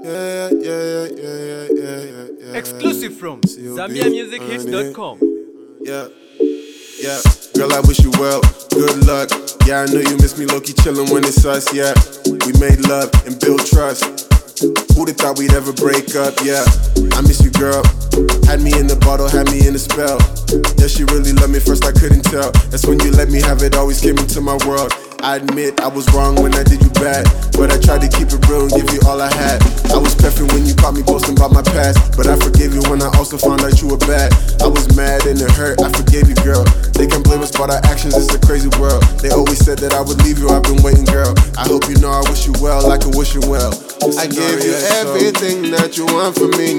Yeah. Exclusive from ZambiaMusicHits.com. Yeah. Girl, I wish you well, good luck. Yeah, I know you miss me, low-key chillin' when it's us, yeah. We made love and built trust. Who'd have thought we'd ever break up, yeah. I miss you, girl. Had me in the bottle, had me in a spell. Yeah, she really loved me, first I couldn't tell. That's when you let me have it, always came into my world. I admit I was wrong when I did you bad, but I tried to keep it real and give you all I had. I was perfect when you caught me boasting about my past, but I forgave you when I also found out you were bad. I was mad and it hurt, I forgave you, girl. They can blame us about our actions, it's a crazy world. They always said that I would leave you, I've been waiting, girl. I hope you know I wish you well, like I wish you well. I gave you everything that you want from me,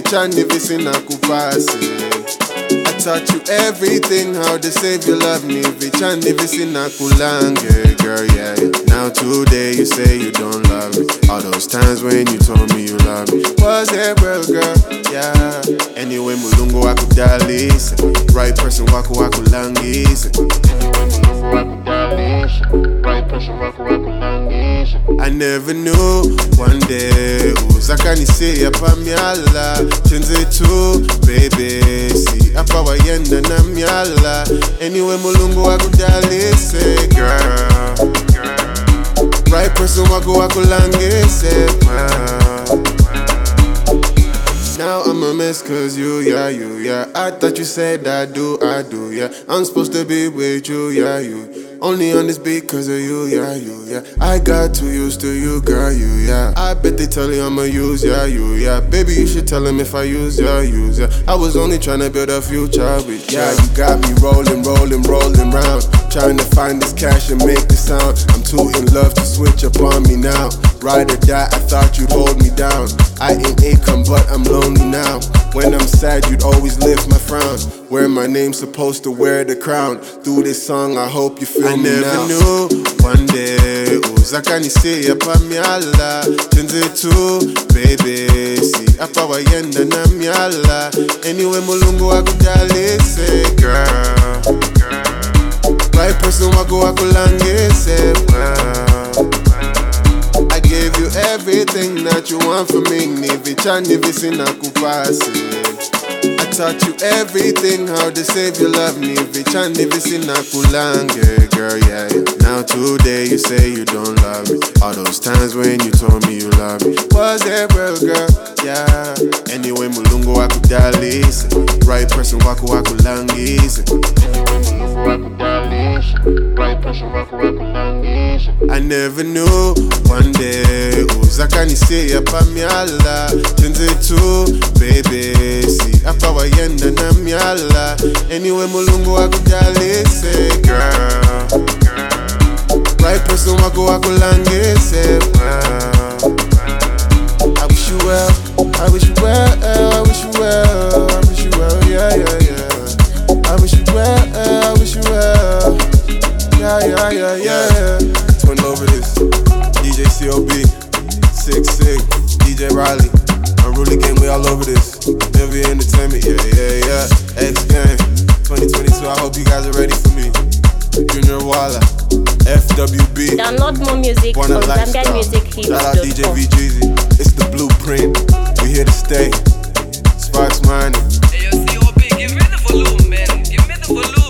I taught you everything, how to save your love, girl, yeah. Now today you say you don't love me. All those times when you told me you love me, was it real, girl? Yeah. Anyway, mulungu wakudalisha, right person wakulangisa. Right person wakulangisa. I never knew one day uzakanisiya pamyala chenze tu, baby, si apa wayenda na myala. Anyway, mulungu wakudalisha, girl. Right person wakulangisa. Now I'm a mess cause you, yeah. I thought you said I do, yeah. I'm supposed to be with you, yeah, you. Only on this beat cause of you, yeah. I got too used to you, girl, yeah. I bet they tell you I'ma use, yeah. Baby, you should tell them if I use, yeah. I was only trying to build a future with you. Yeah, you got me rolling round, trying to find this cash and make the sound. I'm too in love to switch up on me now. Ride or die, I thought you'd hold me down. I ain't income, but I'm lonely now. When I'm sad, you'd always lift my frown. Where my name's supposed to wear the crown. Through this song, I hope you feel me now. I never knew one day uzakanisiya pamyala chenze tu, baby, si apa wayenda na myala. Anyway, mulungu wakudalisha, girl. Right person wakulangisa, I gave you everything that you want from me, I taught you everything, how to save your love, girl, yeah. Now today you say you don't love me. All those times when you told me you love me, was it real, girl? Yeah. Anyway, mulungu wakudalisha, right person wakulangisa. Right person wakulangisa. I never knew one day uzakanisiya pamyala chenze tu, baby, si apa wayenda na myala. Anyway, mulungu wakudalisha, girl. Right person wakulangisa. I wish you well, I wish you well, I wish you well, I wish you well, yeah. I wish you well, I wish you well, yeah. Twin over this, DJ COB, 6'6", DJ Riley, Unruly Gang, we all over this. MV Entertainment, yeah. X Gang, 2022, I hope you guys are ready for me. Junior Walla, FWB. Download more music from ZambiaMusicHits.com. Shout out DJ VGeezy, it's the blueprint, we here to stay. Sparks Money. Hey, yo, COB, give me the volume, man. Give me the volume.